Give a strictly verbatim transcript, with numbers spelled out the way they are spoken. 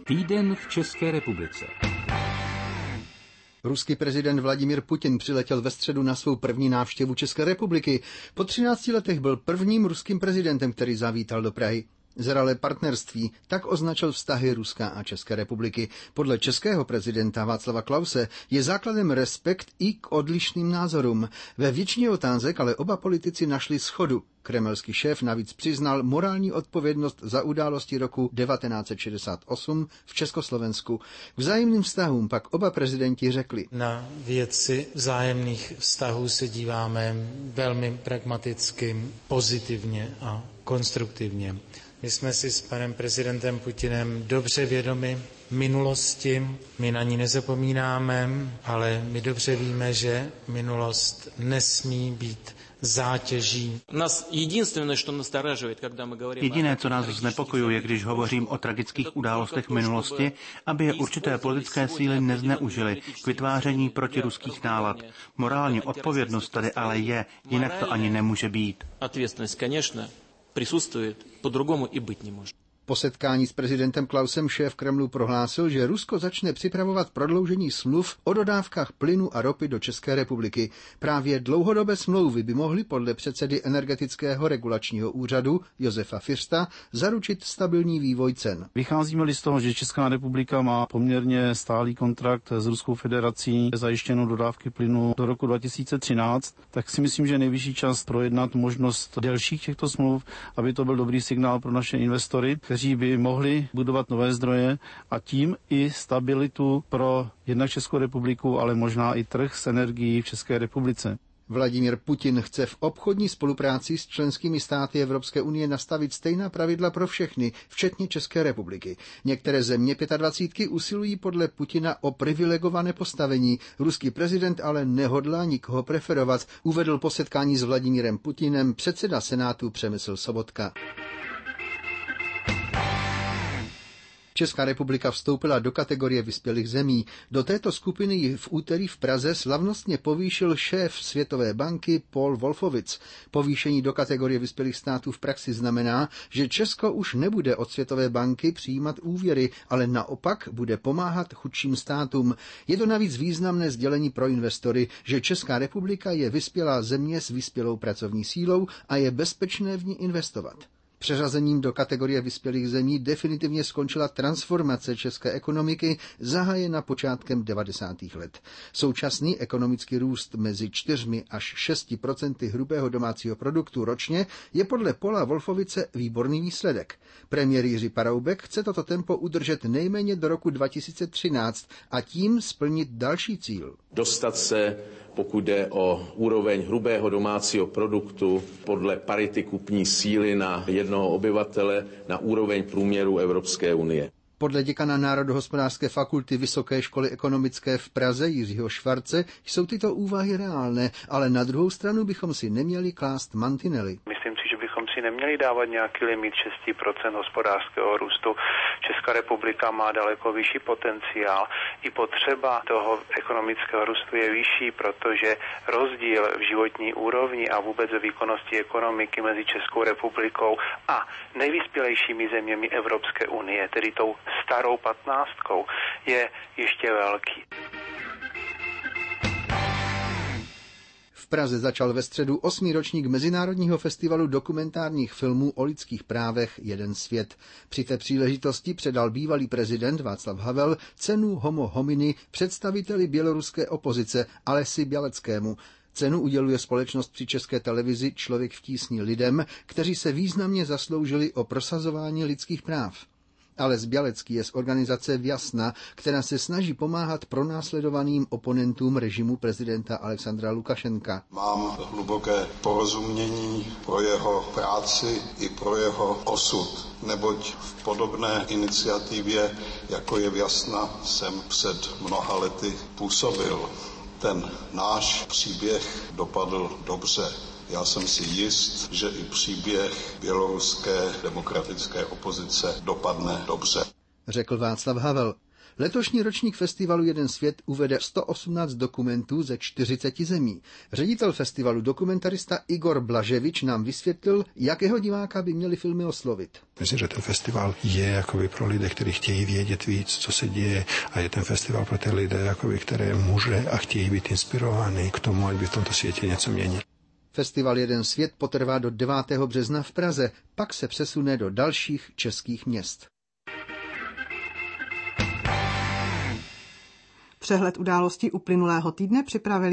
Týden v České republice. Ruský prezident Vladimír Putin přiletěl ve středu na svou první návštěvu České republiky. Po třinácti letech byl prvním ruským prezidentem, který zavítal do Prahy. Zralé partnerství, tak označil vztahy Ruska a České republiky. Podle českého prezidenta Václava Klause je základem respekt i k odlišným názorům. Ve většině otázek ale oba politici našli shodu. Kremelský šéf navíc přiznal morální odpovědnost za události roku devatenáct set šedesát osm v Československu. K vzájemným vztahům pak oba prezidenti řekli: Na věci vzájemných vztahů se díváme velmi pragmaticky, pozitivně a konstruktivně. My jsme si s panem prezidentem Putinem dobře vědomi minulosti, my na ní nezapomínáme, ale my dobře víme, že minulost nesmí být zátěží. Jediné, co nás znepokojuje, když hovořím o tragických událostech minulosti, aby je určité politické síly nezneužily k vytváření protiruských nálad. Morální odpovědnost tady ale je, jinak to ani nemůže být. Po setkání s prezidentem Klausem šéf Kremlu prohlásil, že Rusko začne připravovat prodloužení smluv o dodávkách plynu a ropy do České republiky. Právě dlouhodobé smlouvy by mohly podle předsedy Energetického regulačního úřadu Josefa Firsta zaručit stabilní vývoj cen. Vycházíme-li z toho, že Česká republika má poměrně stálý kontrakt s Ruskou federací zajištěnou dodávky plynu do roku dva tisíce třináct, tak si myslím, že je nejvyšší čas projednat možnost delších těchto smluv, aby to byl dobrý signál pro naše investory, kteří by mohli budovat nové zdroje a tím i stabilitu pro jednak Českou republiku, ale možná i trh s energií v České republice. Vladimír Putin chce v obchodní spolupráci s členskými státy Evropské unie nastavit stejná pravidla pro všechny, včetně České republiky. Některé země pětadvacítky usilují podle Putina o privilegované postavení. Ruský prezident ale nehodlá nikoho preferovat, uvedl po setkání s Vladimírem Putinem předseda Senátu Přemysl Sobotka. Česká republika vstoupila do kategorie vyspělých zemí. Do této skupiny ji v úterý v Praze slavnostně povýšil šéf Světové banky Paul Wolfowitz. Povýšení do kategorie vyspělých států v praxi znamená, že Česko už nebude od Světové banky přijímat úvěry, ale naopak bude pomáhat chudším státům. Je to navíc významné sdělení pro investory, že Česká republika je vyspělá země s vyspělou pracovní sílou a je bezpečné v ní investovat. Přeřazením do kategorie vyspělých zemí definitivně skončila transformace české ekonomiky zahájena počátkem devadesátých let. Současný ekonomický růst mezi čtyřmi až šesti procenty hrubého domácího produktu ročně je podle Paula Wolfowice výborný výsledek. Premiér Jiří Paroubek chce toto tempo udržet nejméně do roku dva tisíce třináct a tím splnit další cíl. Dostat se, pokud jde o úroveň hrubého domácího produktu podle parity kupní síly na jednoho obyvatele na úroveň průměru Evropské unie. Podle děkana Národohospodářské fakulty Vysoké školy ekonomické v Praze Jiřího Švarce jsou tyto úvahy reálné, ale na druhou stranu bychom si neměli klást mantinely. Myslím si, že bychom si neměli dávat nějaký limit šest procent hospodářského růstu. Česká republika má daleko vyšší potenciál. I potřeba toho ekonomického růstu je vyšší, protože rozdíl v životní úrovni a vůbec ve výkonnosti ekonomiky mezi Českou republikou a nejvyspělejšími zeměmi Evropské unie, tedy tou starou patnáctkou, je ještě velký. V Praze začal ve středu osmý ročník Mezinárodního festivalu dokumentárních filmů o lidských právech Jeden svět. Při té příležitosti předal bývalý prezident Václav Havel cenu Homo homini představiteli běloruské opozice Alesi Běleckému. Cenu uděluje společnost při České televizi Člověk v tísni lidem, kteří se významně zasloužili o prosazování lidských práv. Ales Bělecký je z organizace Vjasna, která se snaží pomáhat pronásledovaným oponentům režimu prezidenta Alexandra Lukašenka. Mám hluboké porozumění pro jeho práci i pro jeho osud, neboť v podobné iniciativě, jako je Vjasna, jsem před mnoha lety působil. Ten náš příběh dopadl dobře. Já jsem si jist, že i příběh běloruské demokratické opozice dopadne dobře, řekl Václav Havel. Letošní ročník festivalu Jeden svět uvede sto osmnáct dokumentů ze čtyřiceti zemí. Ředitel festivalu, dokumentarista Igor Blaževič, nám vysvětlil, jakého diváka by měli filmy oslovit. Myslím, že ten festival je jakoby pro lidi, kteří chtějí vědět víc, co se děje, a je ten festival pro ty lidi, jakoby, které může a chtějí být inspirovány k tomu, aby v tomto světě něco měnili. Festival Jeden svět potrvá do devátého března v Praze, pak se přesune do dalších českých měst. Přehled událostí uplynulého týdne připravili